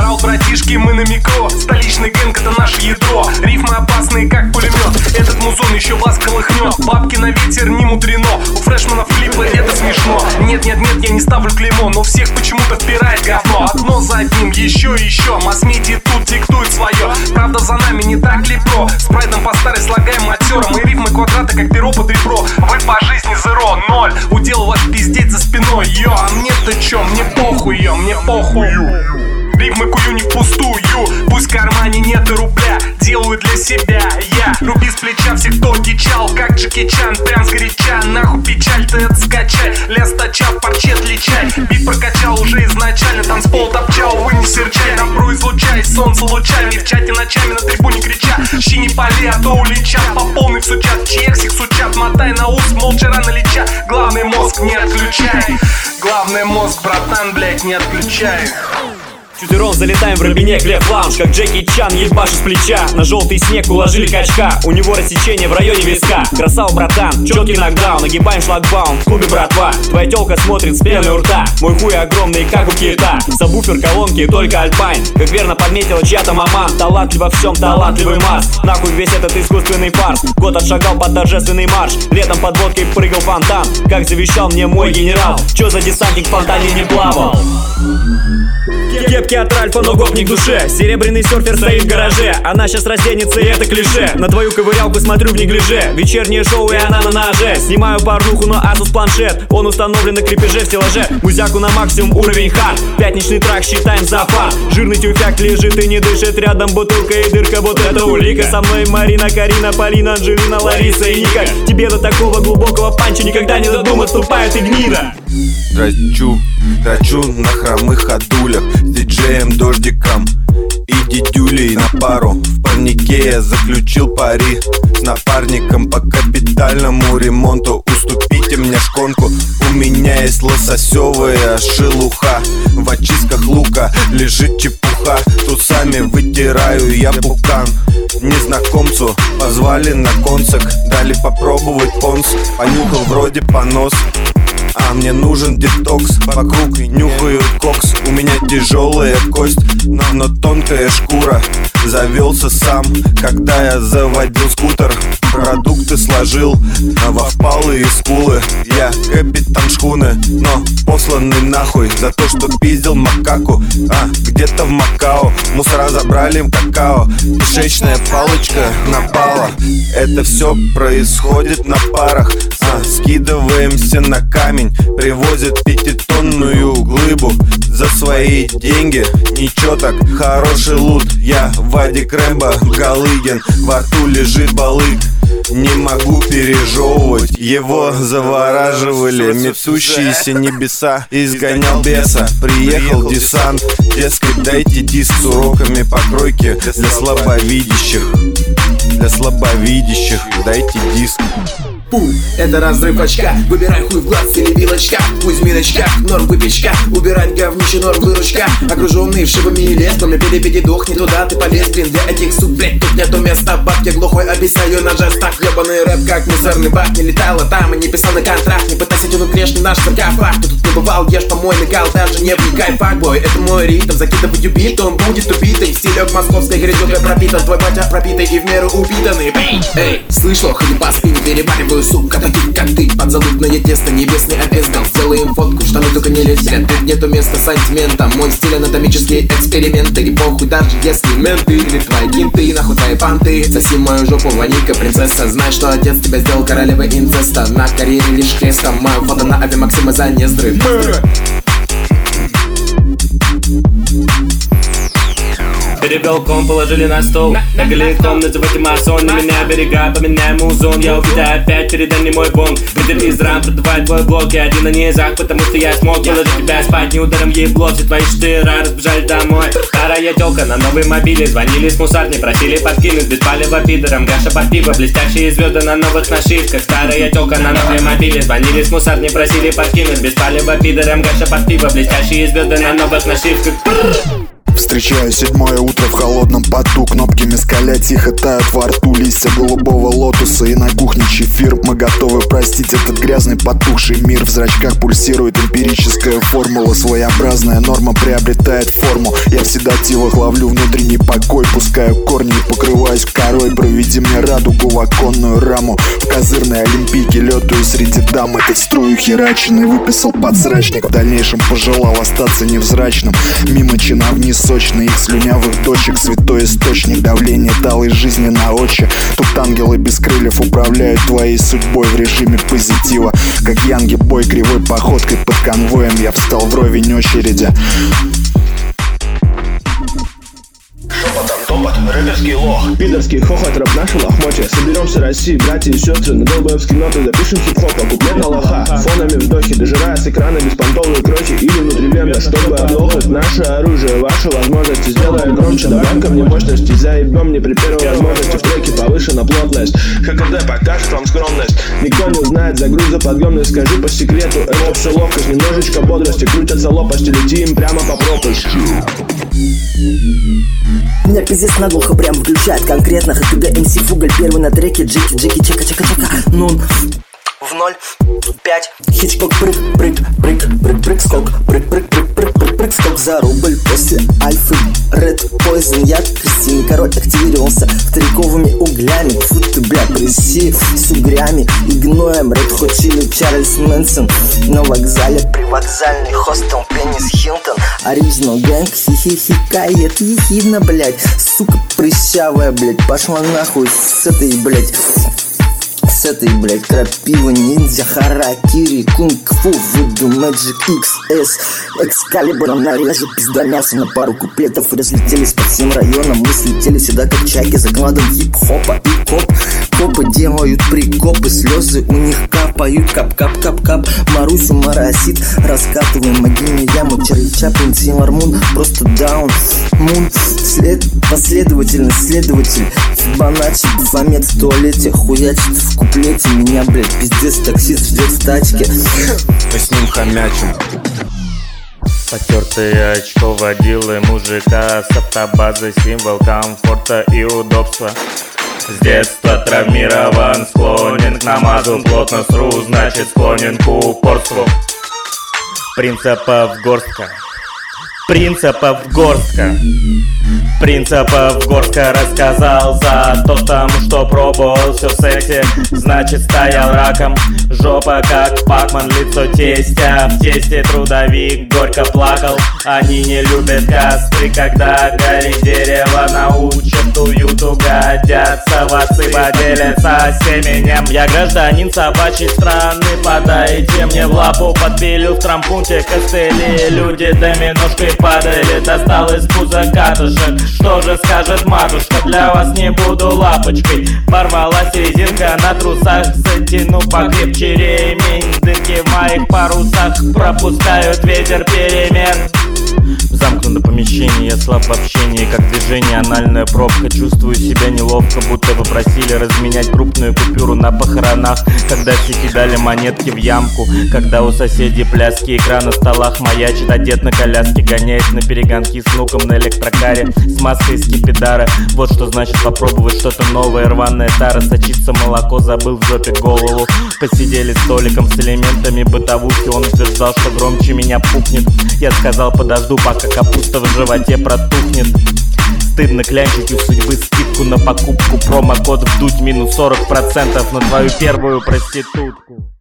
Раут, братишки, мы на микро. Столичный гэнг — это наше ядро. Рифмы опасные, как пулемет. Этот музон еще вас колыхнет. Бабки на ветер, не мудрено. У фрешманов флипы, это смешно. Нет, я не ставлю клеймо, но всех почему-то впирает говно. Одно за одним, еще и еще. Масс-медиа тут диктует свое. Правда, за нами не так ли про? Спрайтом по старой слагаем матером. И рифмы квадраты, как перо под ребро. Вы по жизни зеро, ноль. Удел ваш пиздеть за спиной. Йо, а мне-то чё? Мне похуй, йо, мне похуй. Рифмы кую не впустую. Пусть в кармане нет и рубля. Делаю для себя я. Руби с плеча всех, кто дичал. Как Джеки Чан, прям сгоряча. Нахуй печаль, ты это скачай. Лес точал, парчи отличай. Бит прокачал уже изначально. Танцпол топчал, вы не серчай. Добро излучай, солнце лучами. В чате ночами на трибуне кричат. Щи не пали, а то улетят. По полной всучат, чехсик сучат. Мотай на ус, молча рано леча. Главный мозг не отключай. Главный мозг, братан, блять, не отключай. Четвером залетаем в робинек, лев лаунж, как Джеки Чан, ебашу с плеча. На желтый снег уложили качка, у него рассечение в районе виска. Красава, братан, четкий нокдаун, нагибаем шлагбаум в клубе, братва. Твоя телка смотрит с пеной у рта, мой хуй огромный, как у кита. Сабвуфер, колонки, только альпайн, как верно подметила чья-то маман. Талантлив во всем, талантливый Марс. Нахуй весь этот искусственный фарс. Год отшагал под торжественный марш, летом под водкой прыгал фонтан, как завещал мне мой генерал. Чё за десантник в фонтане не плавал? Кепки от Ральфа, но гопник в душе. Серебряный серфер стоит в гараже. Она сейчас разденется, и это клише. На твою ковырялку смотрю в неглиже. Вечернее шоу, и она на ноже. Снимаю порнуху, но Asus планшет. Он установлен на крепеже в стеллаже. Музяку на максимум, уровень хард. Пятничный трак считаем за фарт. Жирный тюфяк лежит и не дышит. Рядом бутылка и дырка, вот это улика. Со мной Марина, Карина, Полина, Анджелина, Лариса и Ника. Тебе до такого глубокого панча никогда не додумать, ступает и гнида. Драчу на хромых ходулях с диджеем Дождиком и дидюлей на пару. В парнике я заключил пари с напарником по капитальному ремонту. Уступите мне шконку, у меня есть лососевая шелуха. В очистках лука лежит чепуха, трусами вытираю я пукан. Незнакомцу позвали на концерт, дали попробовать понс. Понюхал вроде понос, а мне нужен детокс. Вокруг нюхают кокс. У меня тяжелая кость, но тонкая шкура. Завелся сам, когда я заводил скутер. Продукты сложил во впалые скулы. Я капитан шхуны, но посланный нахуй за то, что пиздил макаку. Где-то в Макао мусора забрали какао. Кишечная палочка напала. Это все происходит на парах. Скидываемся на камень, привозят 5-тонную глыбу. За свои деньги ничего так, хороший лут. Я Вадик Рэмбо Галыгин, во рту лежит балык. Не могу пережевывать, его завораживали метущиеся небеса. Изгонял беса, приехал десант. Дескать, дайте диск с уроками покройки для слабовидящих. Для слабовидящих дайте диск. Это разрыв очка. Выбирай хуй в глаз или вилочка. Кузьминочка, норм выпечка. Убирать говнище, норм выручка. Окруженный вшивами и лесом. На перепедедох не туда ты полез, блин. Для этих сук, блять, тут нету места. Бабки глухой объясняю на жестах. Ебаный рэп, как мусорный бак. Не летала там и не писал на контракт. Не пытайся тянуть клешни наш саркофаг. Ты тут не бывал, ешь помойный кал. Даже не вникай, факбой. Это мой ритм, закидываю бит. Он будет убитый. Стилек московской грязюкой пропитан. Твой батя пропитый и в меру упитанный. Эй, слышно, ходи по спине, перебариваю. Сука, таких как ты, подзалупное тесто, небесный обездал. Сделаем фотку, штаны только не лезет. Тут нету места сантиментам. Мой стиль анатомические эксперименты. И похуй, даже если менты или твои кинты, нахуй твои панты. Соси мою жопу, ванилька, принцесса. Знай, что отец тебя сделал королевой инцеста. На карьере лишь крестом. Мое фото на Ави Максима за нездры. Перебелком положили на стол. На голиком называйте масон. На меня берега, поменяем музон. Я убитаю опять, передай мне мой бонг. Лидер из рам продавает твой блок. Я один на низах, потому что я смог положить тебя спать не ударом ебло. Все твои штыра разбежали домой. Старая тёлка на новый мобиле. Звонили с мусарни, просили подкинуть. Без палева пидором, Гаша под пиво. Блестящие звезды на новых нашивках. Старая тёлка на новый мобиле. Звонили с мусарни, просили подкинуть. Без палева пидором, Гаша под пиво. Блестящие звезды на новых нашивках. Встречаю 7-е утро в холодном поту. Кнопки мескаля тихо тают во рту. Листья голубого лотоса и на кухне чефир. Мы готовы простить этот грязный потухший мир. В зрачках пульсирует эмпирическая формула. Своеобразная норма приобретает форму. Я в седативах ловлю внутренний покой. Пускаю корни и покрываюсь корой. Проведи мне радугу в оконную раму. В козырной олимпийке летаю среди дам. Этот струю хераченный выписал подсрачник. В дальнейшем пожелал остаться невзрачным. Мимо чиновниц сочный их слюнявых дочек. Святой источник давления талой жизни на очи. Тут ангелы без крыльев управляют твоей судьбой в режиме позитива. Как янги-бой кривой походкой под конвоем. Я встал вровень очереди. Топот, рэперский лох, пидорский хохот, рэп наши лохмотья. Соберемся России, братья и сестры, на долбоевские ноты запишем хип-хопа. Куплет на лоха, фонами вдохи, дожирая с экрана беспонтовые крохи. Или внутривенно, чтобы оглохнуть наше оружие, ваши возможности. Сделай громче, добавь мне мощности. Заебем не при первой возможности. В треке повышена плотность. ХКД покажет вам скромность. Никто не узнает за грузоподъемность. Скажи по секрету, это все ловкость. Немножечко бодрости, крутятся лопасти. Летим прямо по пропасти. Меня пиздец наглухо прям включает конкретно. ХКД МС Фуголь первый на треке. Джеки, чека. Нун в 0,5. Хичкок, прыг, скок. Прыг, скок за рубль после альфы. Ред Poison, я Кристине король активировался вториковыми углями. Фу ты, бля, пресси с угрями и гноем. Ред Hot Chili, Чарльз Мэнсон. На вокзале привокзальный хостел Пеннис Хилтон. Оригинал гэнг, хихикает ехидно, блять. Сука прыщавая, блять, пошла нахуй с этой, крапива, ниндзя, харакири, кунг-фу, вуду, мэджик, XS, экскалибуром нарежу пиздомясо на пару куплетов. Разлетелись по всем районам, мы слетели сюда как чайки за кладом хип-хопа и коп. Копы делают прикопы, слезы у них капают, кап. Марусю моросит, раскатываем могильную яму. Чарли Чаплин, Сейлор Мун, просто даун. Мун, последовательность, следователь. Фибоначчи, Бафомет в туалете, хуячит в куплете. Меня, блядь, пиздец, таксист ждет в тачке. Мы с ним хомячим. Потертые очко водилы мужика с автобазы, символ комфорта и удобства. С детства травмирован, склонен к намазу, плотно сру, значит склонен к упорству. Принципов горстка, рассказал за тостом, что пробовал все в сексе, значит стоял раком. Жопа как Пакман, лицо тестя, в тесте трудовик горько плакал. Они не любят костры, когда горит дерево, научат уюту, годятся васы, поделятся семенем. Я гражданин собачьей страны, подайте мне в лапу, подпилю в трампунте костыли. Люди доминошкой падали, достал из пуза катышек. Что же скажет матушка, для вас не буду лапочкой. Порвалась резинка на трусах, затяну покрепче ремень. Дырки в моих парусах пропускают ветер перемен. В замкнутом помещении я слаб в общении, как движение анальная пробка. Чувствую себя неловко, будто попросили разменять крупную купюру на похоронах. Когда все кидали монетки в ямку, когда у соседей пляски, экран на столах маячит. Одет на коляске, гоняет на перегонки с внуком на электрокаре, с маской из скипидара. Вот что значит попробовать что-то новое. Рваная тара, сочится молоко, забыл в жопе голову. Посидели столиком с элементами бытовухи. Он утверждал, что громче меня пухнет. Я сказал, подожду, пока капуста в животе протухнет. Стыдно клянчить у судьбы скидку на покупку. Промокод вдуть минус 40% на твою первую проститутку.